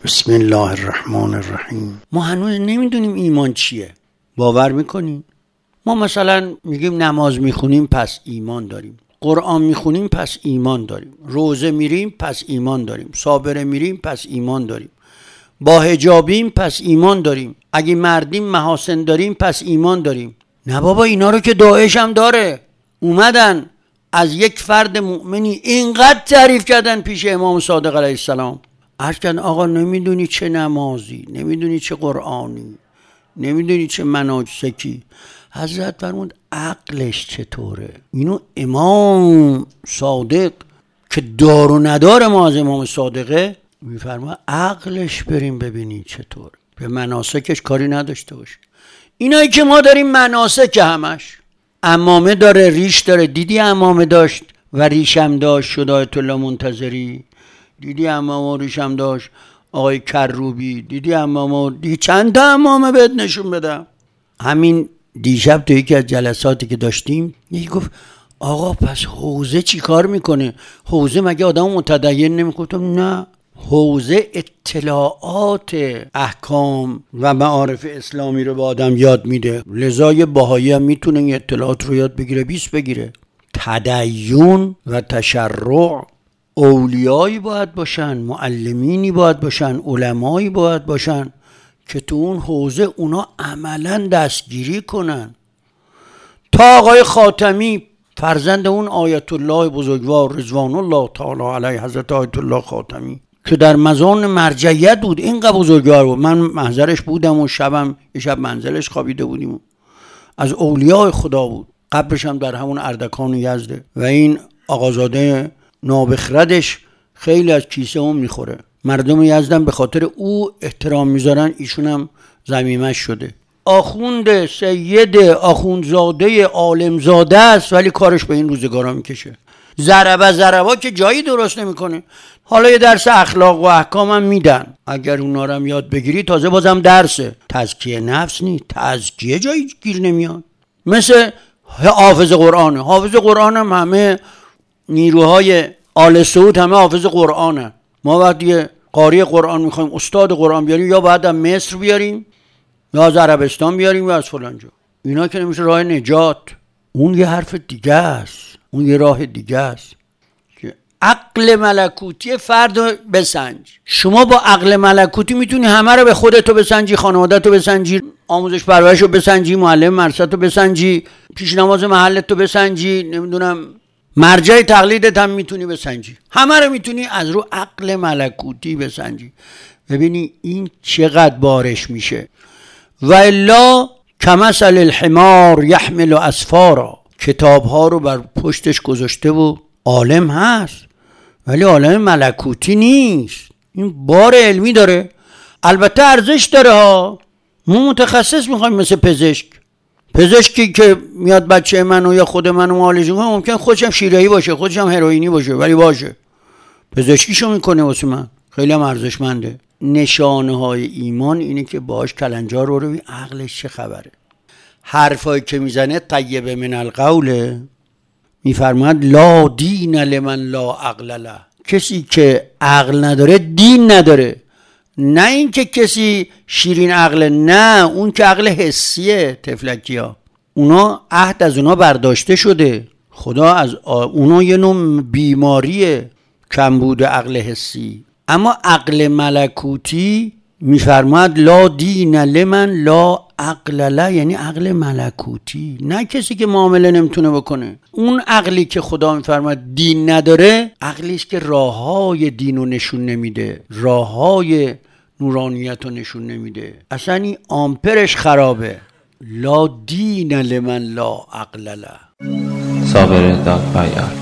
بسم الله الرحمن الرحیم. ما هنوز نمیدونیم ایمان چیه. باور میکنیم؟ ما مثلا میگیم نماز میخونیم پس ایمان داریم، قرآن میخونیم پس ایمان داریم، روزه میریم پس ایمان داریم، صابره میریم پس ایمان داریم، با حجابیم پس ایمان داریم، اگه مردیم محاسن داریم پس ایمان داریم. نه بابا، اینا رو که داعش هم داره. اومدن از یک فرد مؤمنی اینقدر تعریف کردن پیش امام صادق علیه السلام، عرض کردن آقا نمیدونی چه نمازی، نمیدونی چه قرآنی، نمیدونی چه مناسکی. حضرت فرمود عقلش چطوره؟ اینو امام صادق که دار و ندار ما از امام صادقه میفرما عقلش بریم ببینی چطوره، به مناسکش کاری نداشته باشه. اینایی که ما داریم مناسک همش عمامه داره، ریش داره. دیدی عمامه داشت و ریشم داشت شد آیت الله منتظری؟ دیدی عمامه و ریشم داشت آقای کروبی؟ دیدی عمامه؟ دیدی چند تا عمامه بهت نشون بدم. همین دیشب تو یکی از جلساتی که داشتیم یکی گفت آقا پس حوزه چی کار میکنه؟ حوزه مگه آدم متدین نمیگفتم؟ نه، حوزه اطلاعات احکام و معارف اسلامی رو به آدم یاد میده. لذا یه بهایی هم میتونه این اطلاعات رو یاد بگیره، 20 بگیره. تدین و تشرع اولیایی باید باشن، معلمینی باید باشن، علمایی باید باشن که تو اون حوزه اونا عملا دستگیری کنن. تا آقای خاتمی فرزند اون آیت الله بزرگوار رضوان الله تعالی علیه، حضرت آیت الله خاتمی که در مزان مرجعیت بود، اینقدر بزرگوار بود. من محضرش بودم و یه شب منزلش خوابیده بودیم. از اولیاء خدا بود. قبرش هم در همون اردکان یزده و این آقازاده نابخردش خیلی از کیسه اون میخوره. مردم یزدن به خاطر او احترام میذارن، ایشون هم ضمیمش شده. آخوند سید آخوندزاده عالمزاده است ولی کارش به این روزگارا میکشه. ضربا که جایی درست نمیکنه. حالا یه درس اخلاق و احکام هم میدن، اگر اونا رو هم یاد بگیری تازه بازم درسه. تزکیه نفس نی، تزکیه جایی گیر نمیاد. مثل حافظ قرآنه. حافظ قرآن هم همه نیروهای آل سعود همه حافظ قرآنه. ما وقتی قاری قرآن میخوایم استاد قرآن بیاریم یا باید از مصر بیاریم یا از عربستان بیاریم یا از فلان جا. اینا که نمیشه راه نجات. اون یه حرف دیگه است، اون یه راه دیگه است که عقل ملکوتی فرد رو بسنج. شما با عقل ملکوتی میتونی همه رو به خودتو بسنجی، خانوادتو بسنجی، آموزش پرورشو بسنجی، معلم مدرسه‌تو بسنجی، پیش نماز محلتو بسنجی، نمیدونم مرجع تقلیدت هم میتونی بسنجی. همه رو میتونی از رو عقل ملکوتی بسنجی. ببینی این چقدر بارش میشه. و الا کمثل الحمار یحمل اسفارا. کتاب ها رو بر پشتش گذاشته و عالم هست ولی عالم ملکوتی نیست. این بار علمی داره، البته ارزش داره ها. ما متخصص میخوایم مثل پزشکی که میاد بچه منو یا خود منو معالجه کنه، ممکن خودشم شیره‌ای باشه، خودشم هروئینی باشه، ولی باشه پزشکیشو میکنه واسه من، خیلی هم ارزشمنده. نشانه های ایمان اینه که باش کلنجار رو ببین عقلش چه خبره. حرفایی که میزنه طیب من القول. میفرماد لا دین لمن لا عقل له. کسی که عقل نداره دین نداره. نه این که کسی شیرین عقل، نه، اون که عقل حسیه. تفلکیا اونا عهد از اونا برداشته شده. خدا از اونا یه نوع بیماریه، کمبود عقل حسی. اما عقل ملکوتی میفرماد لا دین لمن لا عقل له، یعنی عقل ملکوتی، نه کسی که معامله نمیتونه بکنه. اون عقلی که خدا میفرماد دین نداره، عقلیست که راههای دین رو نشون نمیده، راههای نورانیت رو نشون نمیده. اصلا این آمپرش خرابه. لا دین لمن لا عقل له. صابر دادپایان.